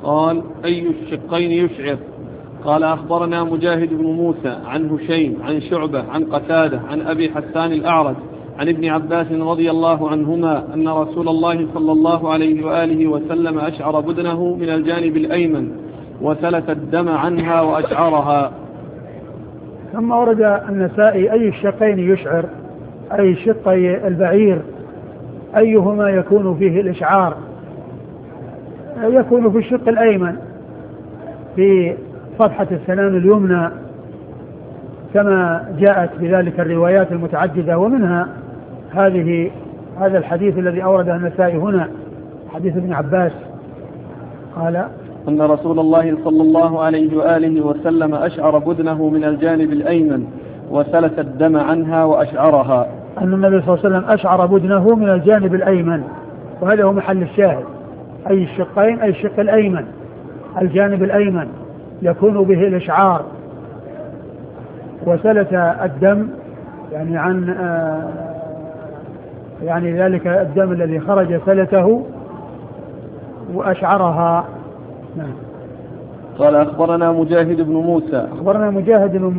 قال: أي الشقين يشعر؟ قال: أخبرنا مجاهد بن موسى عن هشيم عن شعبة عن قتادة عن أبي حسان الأعرج عن ابن عباس رضي الله عنهما أن رسول الله صلى الله عليه وآله وسلم أشعر بدنه من الجانب الأيمن وسلت الدم عنها وأشعرها. ثم ورد النسائي: أي الشقين يشعر؟ أي شقي البعير أيهما يكون فيه الإشعار؟ يكون في الشق الأيمن في صفحة السنان اليمنى كما جاءت بذلك الروايات المتعددة، ومنها هذا الحديث الذي أورده النسائي هنا، حديث ابن عباس قال أن رسول الله صلى الله عليه وآله وسلم أشعر بدنه من الجانب الأيمن وسلت الدم عنها وأشعرها. أن النبي صلى الله عليه وسلم أشعر بدنه من الجانب الأيمن، وهذا هو محل الشاهد. أي الشقين أي الشق الأيمن، الجانب الأيمن يكون به الإشعار، وسلت الدم يعني عن يعني ذلك الدم الذي خرج سلته وأشعرها. قال: أخبرنا مجاهد بن موسى. أخبرنا مجاهد بن